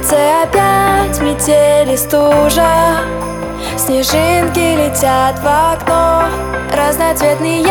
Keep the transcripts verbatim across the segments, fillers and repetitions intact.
улице опять метель и стужа, снежинки летят в окно, разноцветные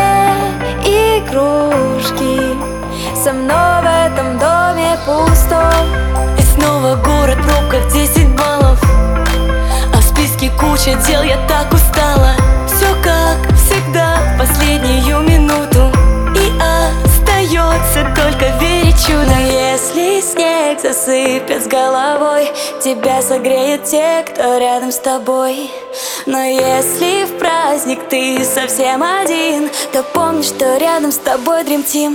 игрушки. Со мной в этом доме пустом. И снова город в пробках, десять баллов, а в списке куча дел, я так устала. Все как всегда в последнюю минуту, и остается только верить в чудо. Но если снег засыпет с головой, тебя согреют те, кто рядом с тобой. Но если в праздник ты совсем один, то помни, что рядом с тобой Dream Team.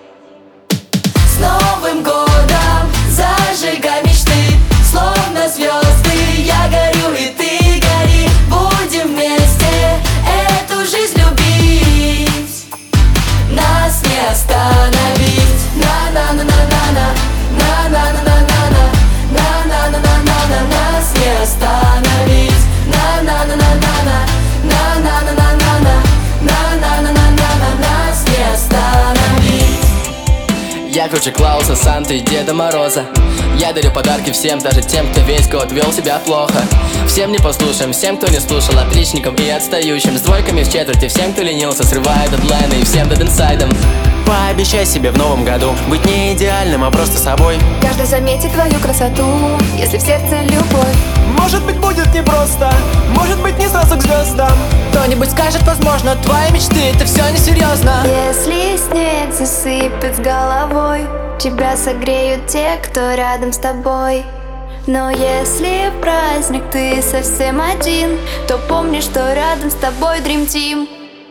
С Новым годом зажигай мечты, словно звезды. Я горю и ты гори, будем вместе эту жизнь любить. Нас не остановить. На-на-на-на-на-на, на-на-на-на-на-на, на-на-на-на-на-на. Нас не остановить. На-на-на-на-на-на, на-на-на-на-на-на, на-на-на-на-на. Нас не остановить. Я круче Клауса, Санты и Деда Мороза. Я дарю подарки всем, даже тем, кто весь год вел себя плохо. Всем непослушным, всем, кто не слушал, отличникам и отстающим, с двойками в четверти, всем, кто ленился, срывая дедлайны, и всем Dead Инсайдом. Пообещай себе в новом году быть не идеальным, а просто собой. Каждый заметит твою красоту, если в сердце любовь. Может быть, будет непросто, может быть, не сразу к звездам. Кто-нибудь скажет, возможно, твои мечты — это все несерьезно. Если снег засыпет с головой, тебя согреют те, кто рядом с тобой. Но если в праздник ты совсем один, то помни, что рядом с тобой Dream Team.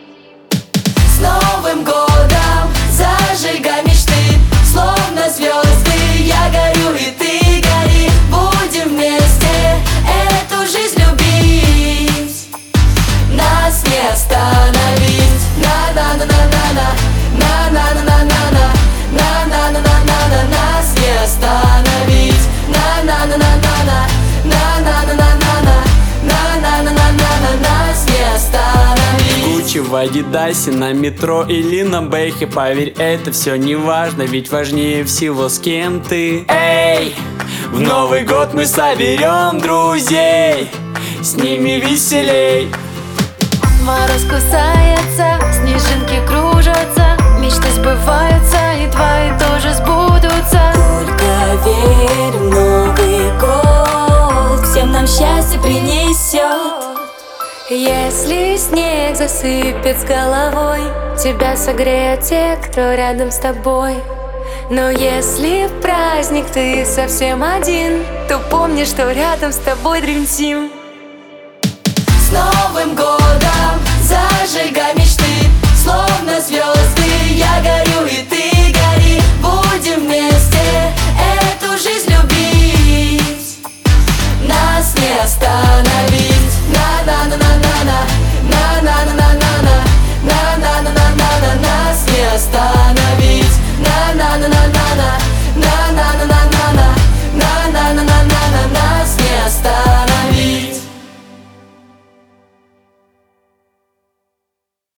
С Новым годом зажигай мечты, словно звезды. Я горю и ты гори, будем вместе эту жизнь любить. Нас не остановить. На-на-на-на-на-на, на-на-на-на-на-на, на-на-на-на-на. Нас не остановить. На-на-на-на-на-на, на-на-на-на-на, на-на-на-на-на. Нас не остановить. Гуччи в Адидасе, на метро или на бэхе. Поверь, это все не важно, ведь важнее всего, с кем ты. Эй, в Новый год мы соберем друзей, с ними веселей. Мороз кусается, снежинки кружатся, мечты сбываются, и твои тоже сбудутся. Только верь в Новый год, всем нам счастье принесет. Если снег засыпет с головой, тебя согреют те, кто рядом с тобой. Но если в праздник ты совсем один, то помни, что рядом с тобой Dream Team. С Новым годом зажигай мечты, словно звезды. Я горю и ты